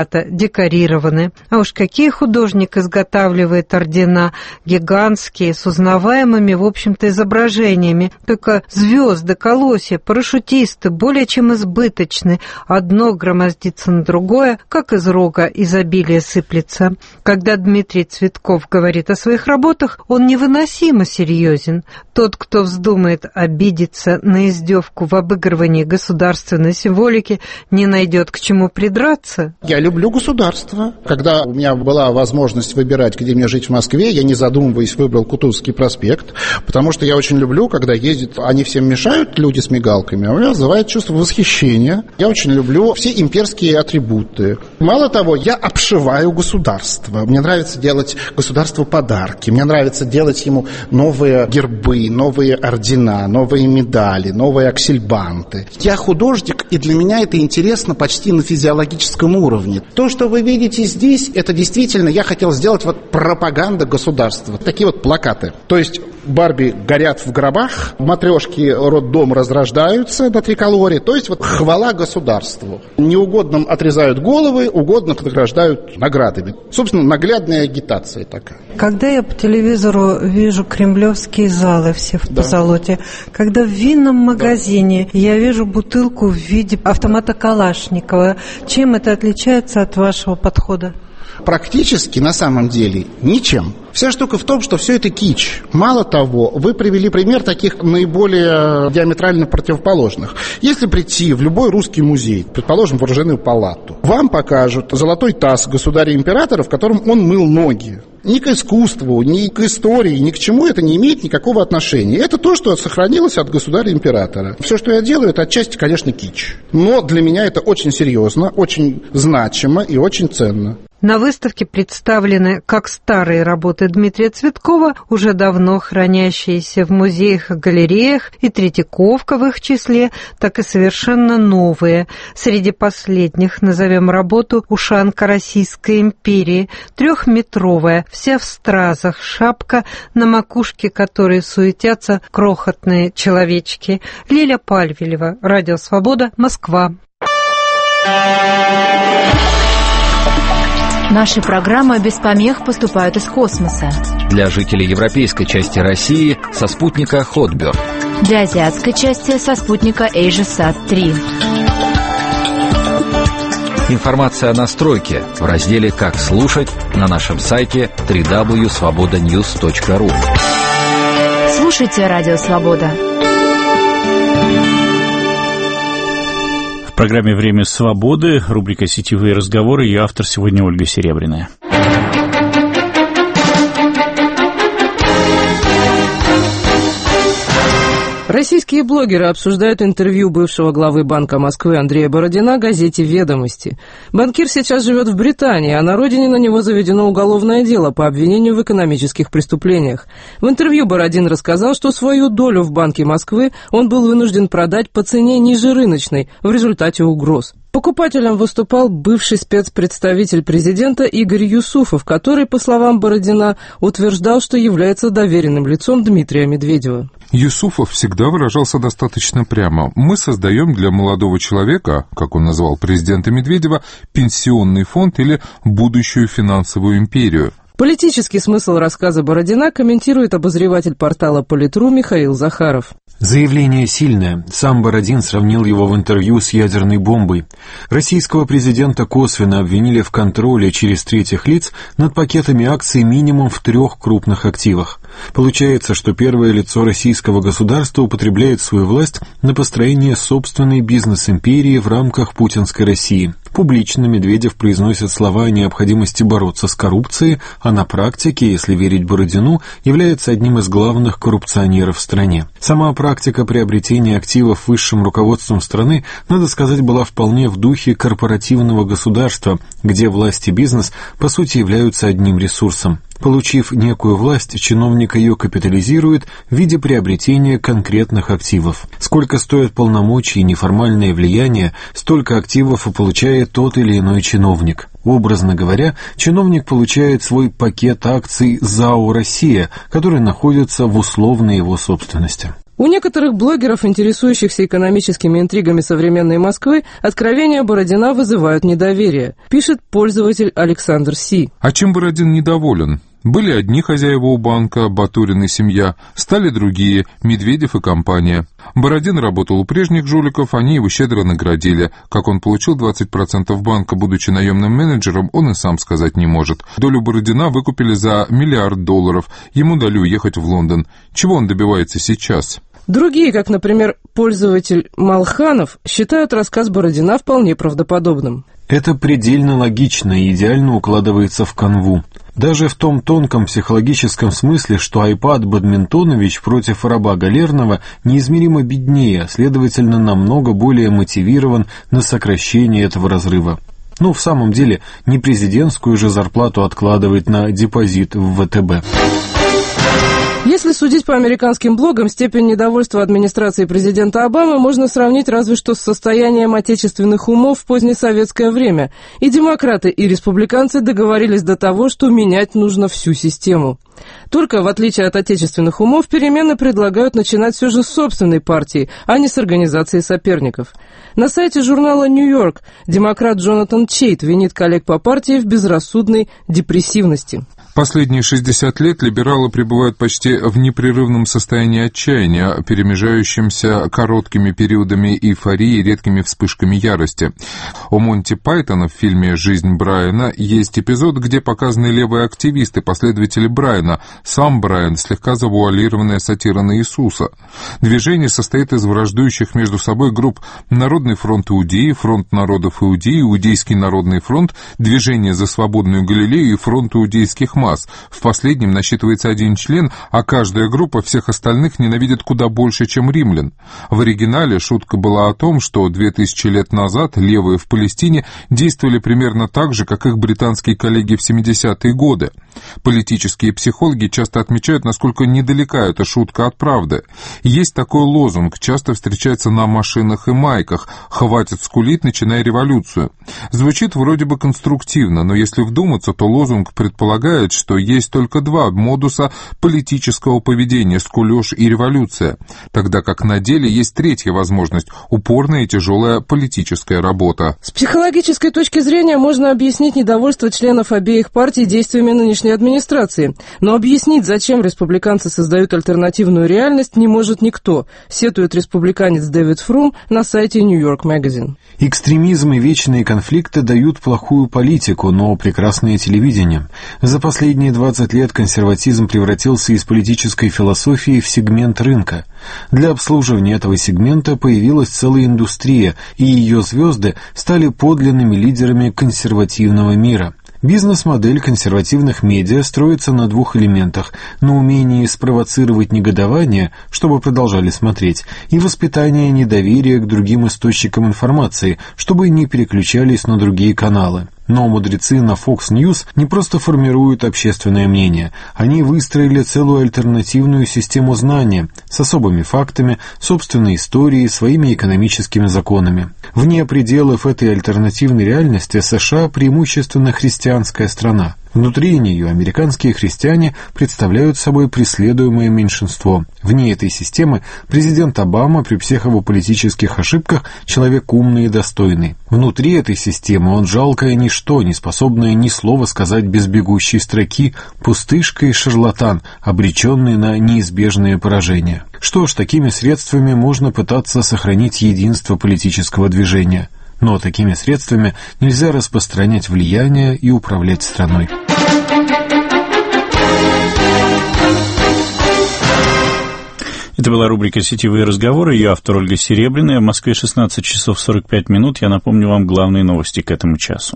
богато декорированы. А уж какие художник изготавливает ордена, гигантские, с узнаваемыми, в общем-то, изображениями. Только звезды, колосья, парашютисты более чем избыточны. Одно громоздится на другое, как из рога изобилие сыплется. Когда Дмитрий Цветков говорит о своих работах, он невыносимо серьезен. Тот, кто вздумает обидеться на издевку в обыгрывании государственной символики, не найдет к чему придраться. Я люблю государство. Когда у меня была возможность выбирать, где мне жить в Москве, я, не задумываясь, выбрал Кутузовский проспект, потому что я очень люблю, когда ездят, они всем мешают, люди с мигалками, а у меня вызывает чувство восхищения. Я очень люблю все имперские атрибуты. Мало того, я обшиваю государство. Мне нравится делать государству подарки, мне нравится делать ему новые гербы, новые ордена, новые медали, новые аксельбанты. Я художник, и для меня это интересно почти на физиологическом уровне. То, что вы видите здесь, это действительно, я хотел сделать вот пропаганда государства. Такие вот плакаты. То есть Барби горят в гробах, матрешки роддом разрождаются на триколоре. То есть вот хвала государству. Неугодным отрезают головы, угодных награждают наградами. Собственно, наглядная агитация такая. Когда я по телевизору вижу кремлевские залы все в позолоте, когда в винном магазине я вижу бутылку в виде автомата Калашникова, чем это отличается от вашего подхода? Практически, на самом деле, ничем. Вся штука в том, что все это кич. Мало того, вы привели пример таких наиболее диаметрально противоположных. Если прийти в любой русский музей, предположим, в оружейную палату, вам покажут золотой таз государя-императора, в котором он мыл ноги. Ни к искусству, ни к истории, ни к чему это не имеет никакого отношения. Это то, что сохранилось от государя-императора. Все, что я делаю, это отчасти, конечно, кич. Но для меня это очень серьезно, очень значимо и очень ценно. На выставке представлены как старые работы Дмитрия Цветкова, уже давно хранящиеся в музеях и галереях, и Третьяковка в их числе, так и совершенно новые. Среди последних назовем работу «Ушанка Российской империи», 3-метровая, вся в стразах, шапка, на макушке которой суетятся крохотные человечки. Лиля Пальвелева, Радио Свобода, Москва. Наши программы без помех поступают из космоса. Для жителей европейской части России со спутника Hotbird. Для азиатской части со спутника AsiaSat-3. Информация о настройке в разделе «Как слушать» на нашем сайте www.svobodanews.ru. Слушайте Радио Свобода. В программе «Время свободы» рубрика «Сетевые разговоры». Ее автор сегодня Ольга Серебряная. Российские блогеры обсуждают интервью бывшего главы Банка Москвы Андрея Бородина газете «Ведомости». Банкир сейчас живет в Британии, а на родине на него заведено уголовное дело по обвинению в экономических преступлениях. В интервью Бородин рассказал, что свою долю в Банке Москвы он был вынужден продать по цене ниже рыночной в результате угроз. Покупателем выступал бывший спецпредставитель президента Игорь Юсуфов, который, по словам Бородина, утверждал, что является доверенным лицом Дмитрия Медведева. Юсуфов всегда выражался достаточно прямо. Мы создаем для молодого человека, как он назвал президента Медведева, пенсионный фонд или будущую финансовую империю. Политический смысл рассказа Бородина комментирует обозреватель портала «Политру» Михаил Захаров. Заявление сильное. Сам Бородин сравнил его в интервью с ядерной бомбой. Российского президента косвенно обвинили в контроле через третьих лиц над пакетами акций минимум в 3 крупных активах. Получается, что первое лицо российского государства употребляет свою власть на построение собственной бизнес-империи в рамках путинской России. Публично Медведев произносит слова о необходимости бороться с коррупцией, а на практике, если верить Бородину, является одним из главных коррупционеров в стране. Сама практика приобретения активов высшим руководством страны, надо сказать, была вполне в духе корпоративного государства, где власть и бизнес, по сути, являются одним ресурсом. Получив некую власть, чиновник ее капитализирует в виде приобретения конкретных активов. Сколько стоят полномочия и неформальное влияние, столько активов и получает тот или иной чиновник. Образно говоря, чиновник получает свой пакет акций ЗАО «Россия», который находится в условной его собственности. У некоторых блогеров, интересующихся экономическими интригами современной Москвы, откровения Бородина вызывают недоверие, пишет пользователь Александр Си. А чем Бородин недоволен? Были одни хозяева у банка, Батурин и семья, стали другие, Медведев и компания. Бородин работал у прежних жуликов, они его щедро наградили. Как он получил 20% банка, будучи наемным менеджером, он и сам сказать не может. Долю Бородина выкупили за $1 миллиард, ему дали уехать в Лондон. Чего он добивается сейчас? Другие, как, например, пользователь Малханов, считают рассказ Бородина вполне правдоподобным. Это предельно логично и идеально укладывается в канву. Даже в том тонком психологическом смысле, что Айпат Бадминтонович против раба Галерного неизмеримо беднее, следовательно, намного более мотивирован на сокращение этого разрыва. Ну, в самом деле, не президентскую же зарплату откладывает на депозит в ВТБ. Если судить по американским блогам, степень недовольства администрации президента Обамы можно сравнить разве что с состоянием отечественных умов в позднесоветское время. И демократы, и республиканцы договорились до того, что менять нужно всю систему. Только, в отличие от отечественных умов, перемены предлагают начинать все же с собственной партии, а не с организации соперников. На сайте журнала «Нью-Йорк» демократ Джонатан Чейт винит коллег по партии в безрассудной депрессивности. Последние 60 лет либералы пребывают почти в непрерывном состоянии отчаяния, перемежающимся короткими периодами эйфории и редкими вспышками ярости. У Монти Пайтона в фильме «Жизнь Брайана» есть эпизод, где показаны левые активисты, последователи Брайана, сам Брайан, слегка завуалированная сатира на Иисуса. Движение состоит из враждующих между собой групп Народный фронт Иудеи, Фронт народов Иудеи, Иудейский народный фронт, Движение за свободную Галилею и Фронт иудейских масс. В последнем насчитывается 1 член, а каждая группа всех остальных ненавидит куда больше, чем римлян. В оригинале шутка была о том, что 2000 лет назад левые в Палестине действовали примерно так же, как их британские коллеги в 70-е годы. Политические психологи часто отмечают, насколько недалека эта шутка от правды. Есть такой лозунг, часто встречается на машинах и майках: «Хватит скулить, начинай революцию». Звучит вроде бы конструктивно, но если вдуматься, то лозунг предполагает, что есть только 2 модуса политического поведения – скулёж и революция, тогда как на деле есть 3-я возможность – упорная и тяжелая политическая работа. С психологической точки зрения можно объяснить недовольство членов обеих партий действиями нынешней администрации, но объяснить, зачем республиканцы создают альтернативную реальность, не может никто, сетует республиканец Дэвид Фрум на сайте New York Magazine. Экстремизм и вечные конфликты дают плохую политику, но прекрасное телевидение. За последние 20 лет консерватизм превратился из политической философии в сегмент рынка. Для обслуживания этого сегмента появилась целая индустрия, и ее звезды стали подлинными лидерами консервативного мира. Бизнес-модель консервативных медиа строится на 2 элементах: на умении спровоцировать негодование, чтобы продолжали смотреть, и воспитание недоверия к другим источникам информации, чтобы не переключались на другие каналы. Но мудрецы на Fox News не просто формируют общественное мнение, они выстроили целую альтернативную систему знания с особыми фактами, собственной историей, своими экономическими законами. Вне пределов этой альтернативной реальности США преимущественно христианская страна. Внутри нее американские христиане представляют собой преследуемое меньшинство. Вне этой системы президент Обама при всех его политических ошибках человек умный и достойный. Внутри этой системы он жалкое ничто, не способное ни слова сказать без бегущей строки, пустышка и шарлатан, обреченный на неизбежное поражение. Что ж, такими средствами можно пытаться сохранить единство политического движения. Но такими средствами нельзя распространять влияние и управлять страной. Это была рубрика «Сетевые разговоры». Ее автор Ольга Серебряная. В Москве 16 часов 45 минут. Я напомню вам главные новости к этому часу.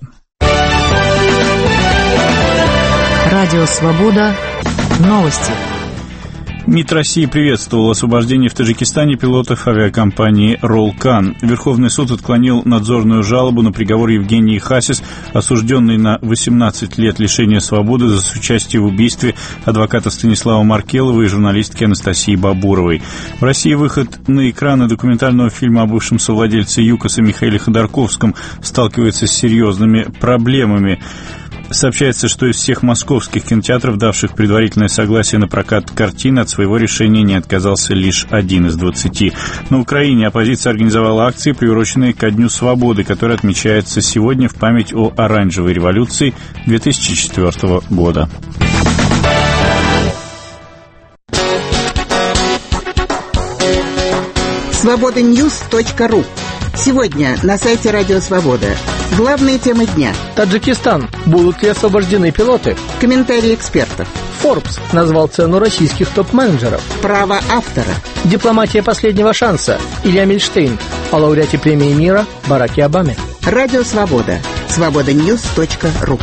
Радио «Свобода». Новости. МИД России приветствовал освобождение в Таджикистане пилотов авиакомпании «Роллкан». Верховный суд отклонил надзорную жалобу на приговор Евгении Хасис, осужденной на 18 лет лишения свободы за соучастие в убийстве адвоката Станислава Маркелова и журналистки Анастасии Бабуровой. В России выход на экраны документального фильма о бывшем совладельце ЮКОСа Михаиле Ходорковском сталкивается с серьезными проблемами. Сообщается, что из всех московских кинотеатров, давших предварительное согласие на прокат картин, от своего решения не отказался лишь 1 из 20. На Украине оппозиция организовала акции, приуроченные ко Дню Свободы, который отмечается сегодня в память о Оранжевой революции 2004 года. Свободаньюз.ру. Сегодня на сайте Радио Свобода. Главные темы дня. Таджикистан. Будут ли освобождены пилоты? Комментарии экспертов. Forbes назвал цену российских топ-менеджеров. Право автора. Дипломатия последнего шанса. Илья Мильштейн. О лауреате премии мира Бараке Обаме. Радио Свобода. Свободаньюз.ру.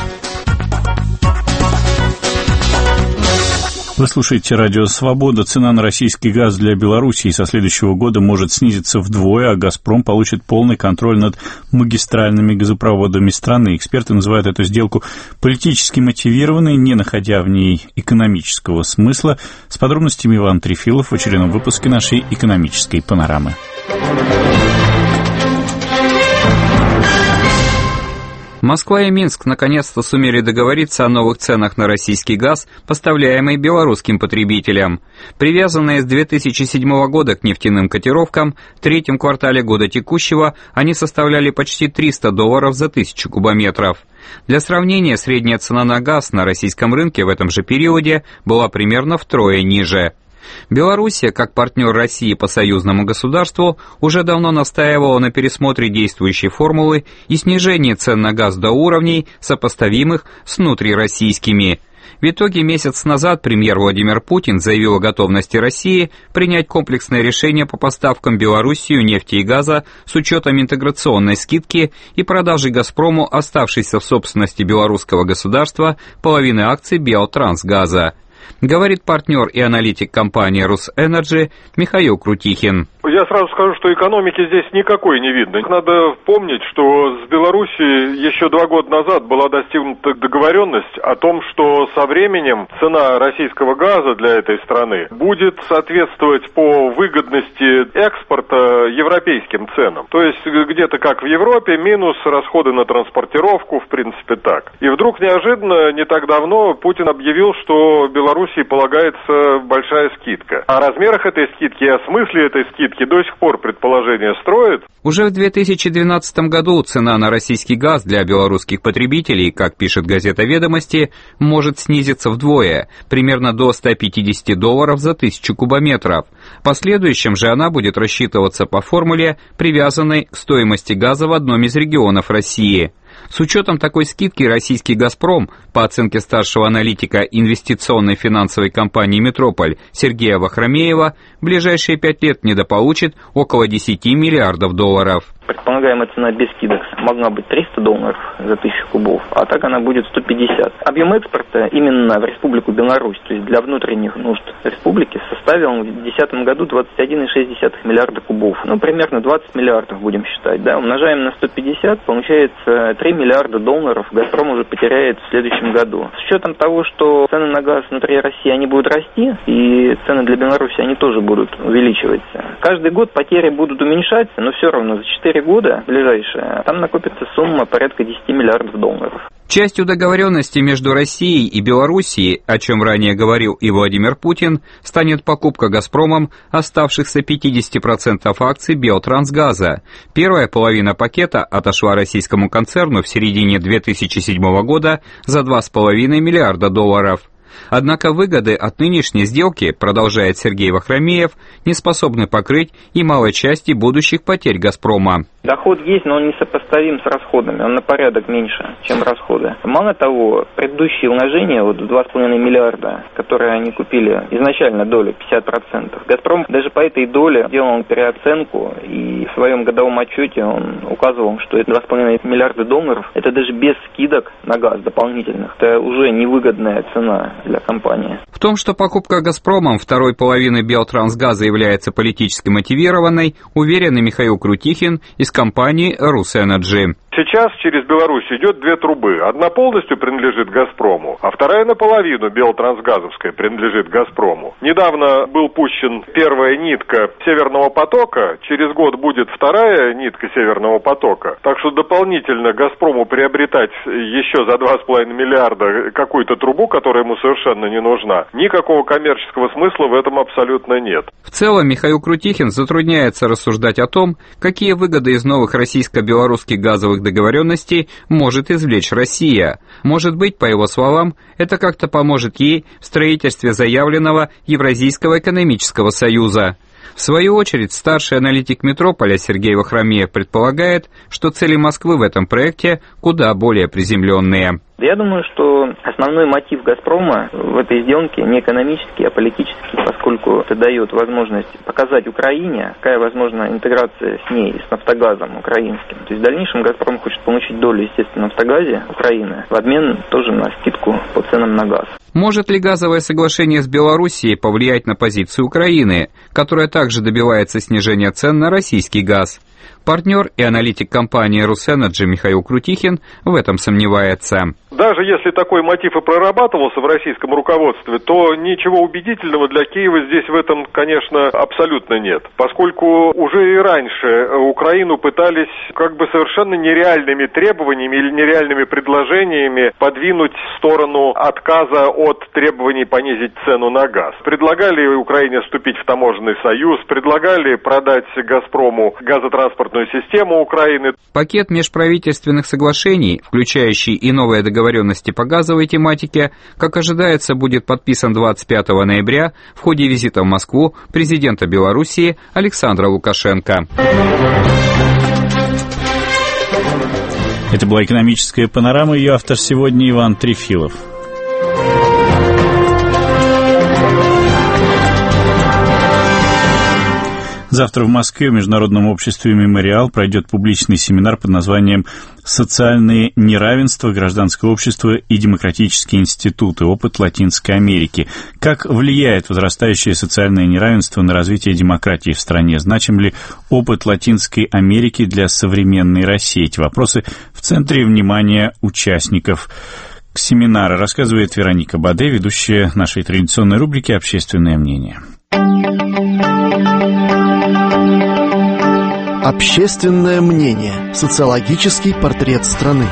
Вы слушаете радио «Свобода». Цена на российский газ для Белоруссии со следующего года может снизиться вдвое, а «Газпром» получит полный контроль над магистральными газопроводами страны. Эксперты называют эту сделку политически мотивированной, не находя в ней экономического смысла. С подробностями Иван Трефилов в очередном выпуске нашей экономической панорамы. Москва и Минск наконец-то сумели договориться о новых ценах на российский газ, поставляемый белорусским потребителям. Привязанные с 2007 года к нефтяным котировкам, в третьем квартале года текущего они составляли почти $300 за 1000 кубометров. Для сравнения, средняя цена на газ на российском рынке в этом же периоде была примерно втрое ниже. Белоруссия, как партнер России по союзному государству, уже давно настаивала на пересмотре действующей формулы и снижении цен на газ до уровней, сопоставимых с внутрироссийскими. В итоге месяц назад премьер Владимир Путин заявил о готовности России принять комплексное решение по поставкам Белоруссию нефти и газа с учетом интеграционной скидки и продажи «Газпрому» оставшейся в собственности белорусского государства половины акций Белтрансгаза. Говорит партнер и аналитик компании «Русэнерджи» Михаил Крутихин. Я сразу скажу, что экономики здесь никакой не видно. Надо помнить, что с Белоруссией еще 2 года назад была достигнута договоренность о том, что со временем цена российского газа для этой страны будет соответствовать по выгодности экспорта европейским ценам. То есть где-то как в Европе, минус расходы на транспортировку, в принципе так. И вдруг неожиданно, не так давно, Путин объявил, что Белоруссии полагается большая скидка. О размерах этой скидки и о смысле этой скидки до сих пор предположения строят. Уже в 2012 году цена на российский газ для белорусских потребителей, как пишет газета «Ведомости», может снизиться вдвое, примерно до $150 за 1000 кубометров. В последующем же она будет рассчитываться по формуле, привязанной к стоимости газа в одном из регионов России. С учетом такой скидки российский «Газпром», по оценке старшего аналитика инвестиционной финансовой компании «Метрополь» Сергея Вахромеева, в ближайшие 5 лет недополучит около $10 миллиардов. Предполагаемая цена без скидок могла быть $300 за 1000 кубов, а так она будет 150. Объем экспорта именно в Республику Беларусь, то есть для внутренних нужд республики, составил в 2010 году 21,6 миллиарда кубов. Примерно 20 миллиардов будем считать. Да? Умножаем на 150, получается $3 миллиарда «Газпром» уже потеряет в следующем году. С учетом того, что цены на газ внутри России, они будут расти, и цены для Беларуси, они тоже будут увеличиваться. Каждый год потери будут уменьшаться, но все равно за 4 года ближайшие, там накопится сумма порядка $10 миллиардов. Частью договоренности между Россией и Белоруссией, о чем ранее говорил и Владимир Путин, станет покупка «Газпромом» оставшихся 50% акций Белтрансгаза. Первая половина пакета отошла российскому концерну в середине 2007 года за $2,5 миллиарда. Однако выгоды от нынешней сделки, продолжает Сергей Вахромеев, не способны покрыть и малой части будущих потерь «Газпрома». Доход есть, но он не сопоставим с расходами, он на порядок меньше, чем расходы. Мало того, предыдущие вложения, в 2,5 миллиарда, которые они купили изначально долю 50%, «Газпром» даже по этой доле делал переоценку, и в своем годовом отчете он указывал, что это $2,5 миллиарда, это даже без скидок на газ дополнительных, это уже невыгодная цена для компании. В том, что покупка «Газпромом» второй половины Белтрансгаза является политически мотивированной, уверен и Михаил Крутихин из компании «Русэнерджи». Сейчас через Беларусь идет две трубы. Одна полностью принадлежит «Газпрому», а вторая наполовину, белотрансгазовская, принадлежит «Газпрому». Недавно был пущен первая нитка «Северного потока», через год будет вторая нитка «Северного потока». Так что дополнительно «Газпрому» приобретать еще за 2,5 миллиарда какую-то трубу, которая ему совершенно не нужна, никакого коммерческого смысла в этом абсолютно нет. В целом Михаил Крутихин затрудняется рассуждать о том, какие выгоды из новых российско-белорусских газовых договоренностей может извлечь Россия. Может быть, по его словам, это как-то поможет ей в строительстве заявленного Евразийского экономического союза. В свою очередь, старший аналитик «Метрополя» Сергей Вахромеев предполагает, что цели Москвы в этом проекте куда более приземленные. Я думаю, что основной мотив «Газпрома» в этой сделке не экономический, а политический, поскольку это дает возможность показать Украине, какая возможна интеграция с ней, с «Нафтогазом» украинским. То есть в дальнейшем «Газпром» хочет получить долю, естественно, в «Нафтогазе» Украины в обмен тоже на скидку по ценам на газ. Может ли газовое соглашение с Белоруссией повлиять на позицию Украины, которая также добивается снижения цен на российский газ? Партнер и аналитик компании «Русэнерджи» Михаил Крутихин в этом сомневается. Даже если такой мотив и прорабатывался в российском руководстве, то ничего убедительного для Киева здесь в этом, конечно, абсолютно нет. Поскольку уже и раньше Украину пытались как бы совершенно нереальными требованиями или нереальными предложениями подвинуть в сторону отказа от требований понизить цену на газ. Предлагали Украине вступить в таможенный союз, предлагали продать «Газпрому» газотранспортную систему Украины. Пакет межправительственных соглашений, включающий и новые договоренности по газовой тематике, как ожидается, будет подписан 25 ноября в ходе визита в Москву президента Белоруссии Александра Лукашенко. Это была экономическая панорама, ее автор сегодня Иван Трефилов. Завтра в Москве в Международном обществе «Мемориал» пройдет публичный семинар под названием «Социальные неравенства, гражданское общество и демократические институты. Опыт Латинской Америки». Как влияет возрастающее социальное неравенство на развитие демократии в стране? Значим ли опыт Латинской Америки для современной России? Эти вопросы в центре внимания участников семинара, рассказывает Вероника Баде, ведущая нашей традиционной рубрики «Общественное мнение». Общественное мнение. Социологический портрет страны.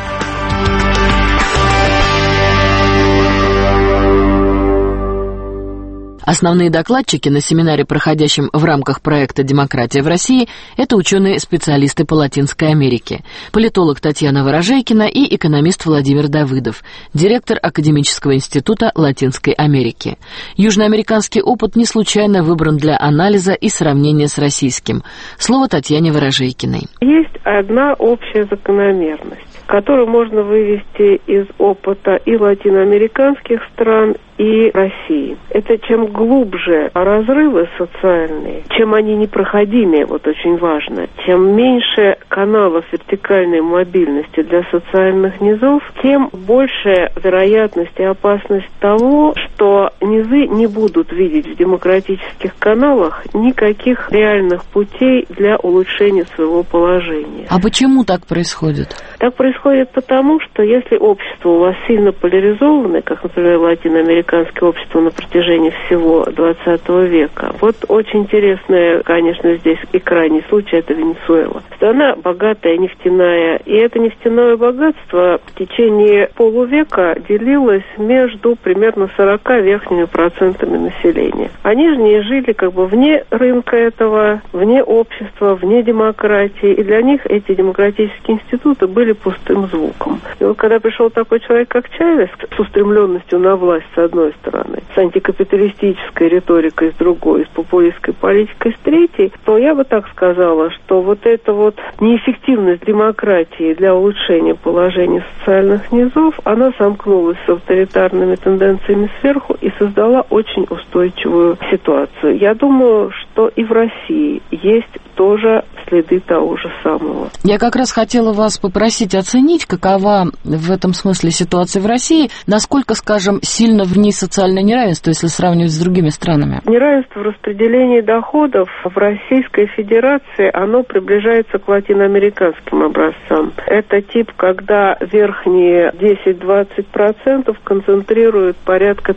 Основные докладчики на семинаре, проходящем в рамках проекта «Демократия в России», это ученые-специалисты по Латинской Америке, политолог Татьяна Ворожейкина и экономист Владимир Давыдов, директор Академического института Латинской Америки. Южноамериканский опыт не случайно выбран для анализа и сравнения с российским. Слово Татьяне Ворожейкиной. Есть одна общая закономерность, которую можно вывести из опыта и латиноамериканских стран, и России. Это чем глубже разрывы социальные, чем они непроходимее, вот очень важно, тем меньше каналов вертикальной мобильности для социальных низов, тем больше вероятность и опасность того, что низы не будут видеть в демократических каналах никаких реальных путей для улучшения своего положения. А почему так происходит? Так происходит потому, что если общество у вас сильно поляризованное, как, например, латиноамериканское общество на протяжении всего 20 века. Вот очень интересный, конечно, здесь и крайний случай, это Венесуэла. Страна богатая, нефтяная, и это нефтяное богатство в течение полувека делилось между примерно 40 верхними процентами населения. А нижние жили как бы вне рынка этого, вне общества, вне демократии, и для них эти демократические институты были пустым звуком. И вот когда пришел такой человек, как Чавес, с устремленностью на власть с одной стороны, с антикапиталистической риторикой с другой, с популистской политикой с третьей, то я бы так сказала, что вот эта вот неэффективность демократии для улучшения положения социальных низов, она сомкнулась с авторитарными тенденциями сверху и создала очень устойчивую ситуацию. Я думаю, что и в России есть тоже следы того же самого. Я как раз хотела вас попросить оценить, какова в этом смысле ситуация в России, насколько, скажем, сильно в ней есть социальное неравенство, если сравнивать с другими странами? Неравенство в распределении доходов в Российской Федерации, оно приближается к латиноамериканским образцам. Это тип, когда верхние 10-20% концентрируют порядка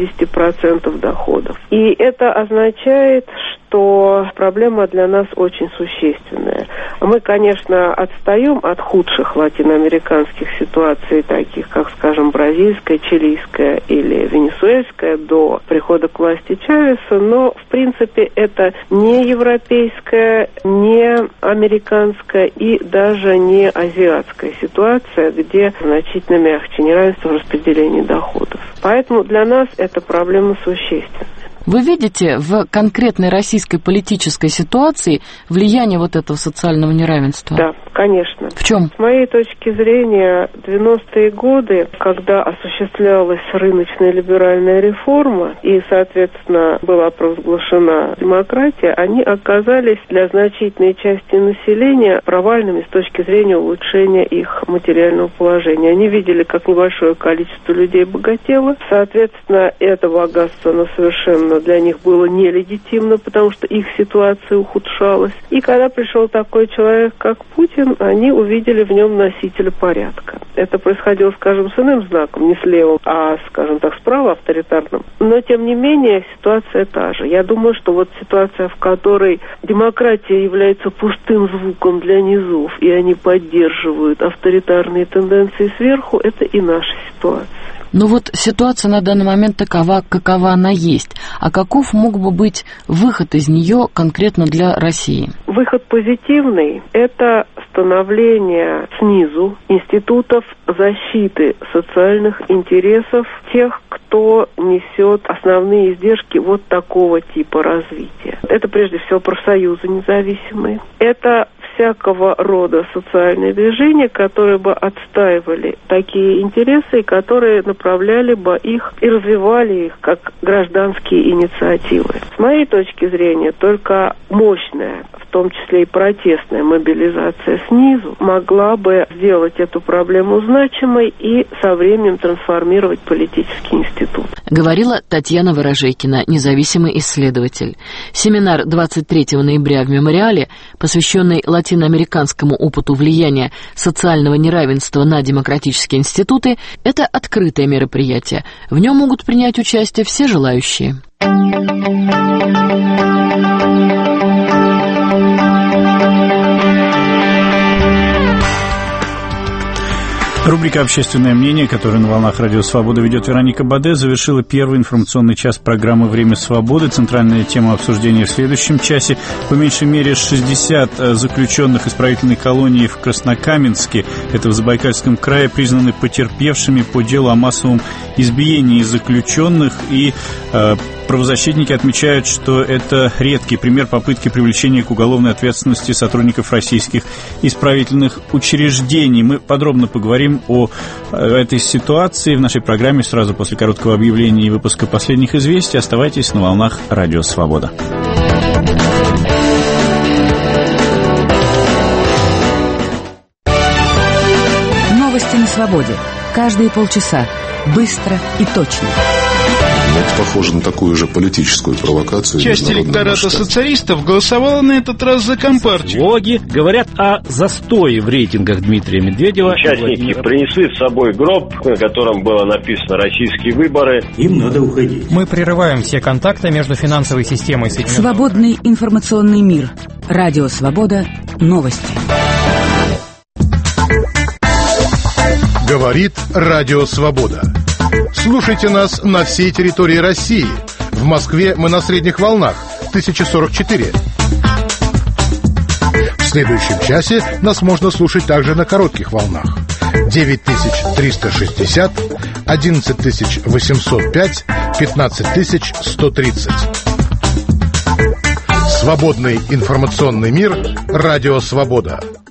50% доходов. И это означает, что проблема для нас очень существенная. Мы, конечно, отстаем от худших латиноамериканских ситуаций, таких как, скажем, бразильская, чилийская или венесуэльская, до прихода к власти Чавеса, но, в принципе, это не европейская, не американская и даже не азиатская ситуация, где значительно мягче неравенство в распределении доходов. Поэтому для нас эта проблема существенна. Вы видите в конкретной российской политической ситуации влияние вот этого социального неравенства? Да, конечно. В чем? С моей точки зрения, 90-е годы, когда осуществлялась рыночная либеральная реформа и, соответственно, была провозглашена демократия, они оказались для значительной части населения провальными с точки зрения улучшения их материального положения. Они видели, как небольшое количество людей богатело. Соответственно, это богатство, оно совершенно для них было нелегитимно, потому что их ситуация ухудшалась. И когда пришел такой человек, как Путин, они увидели в нем носителя порядка. Это происходило, скажем, с иным знаком, не с левым, а, скажем так, справа, авторитарным. Но, тем не менее, ситуация та же. Я думаю, что вот ситуация, в которой демократия является пустым звуком для низов, и они поддерживают авторитарные тенденции сверху, это и наша ситуация. Ну вот ситуация на данный момент такова, какова она есть. А каков мог бы быть выход из нее конкретно для России? Выход позитивный – это становление снизу институтов защиты социальных интересов тех, кто несет основные издержки вот такого типа развития. Это прежде всего профсоюзы независимые. Это всякого рода социальные движения, которые бы отстаивали такие интересы, и которые направляли бы их и развивали их как гражданские инициативы. С моей точки зрения, только мощная, в том числе и протестная мобилизация снизу могла бы сделать эту проблему значимой и со временем трансформировать политический институт. Говорила Татьяна Ворожейкина, независимый исследователь. Семинар 23 ноября в Мемориале, посвященный латиноамериканскому опыту влияния социального неравенства на демократические институты, это открытое мероприятие. В нем могут принять участие все желающие. Рубрика «Общественное мнение», которую на волнах Радио Свобода ведет Вероника Баде, завершила первый информационный час программы «Время свободы». Центральная тема обсуждения в следующем часе. По меньшей мере 60 заключенных исправительной колонии в Краснокаменске, это в Забайкальском крае, признаны потерпевшими по делу о массовом избиении заключенных. И правозащитники отмечают, что это редкий пример попытки привлечения к уголовной ответственности сотрудников российских исправительных учреждений. Мы подробно поговорим о этой ситуации в нашей программе сразу после короткого объявления и выпуска последних известий. Оставайтесь на волнах Радио Свобода. Новости на свободе. Каждые полчаса. Быстро и точно. Это похоже на такую же политическую провокацию. Часть электората социалистов голосовала на этот раз за Компартию. Логи говорят о застое в рейтингах Дмитрия Медведева. Участники принесли с собой гроб, на котором было написано «Российские выборы». Им надо уходить. Мы прерываем все контакты между финансовой системой Соединенных. Свободный информационный мир. Радио Свобода. Новости. Говорит Радио Свобода. Слушайте нас на всей территории России. В Москве мы на средних волнах 1044. В следующем часе нас можно слушать также на коротких волнах 9360, 11805, 15130. Свободный информационный мир. Радио Свобода.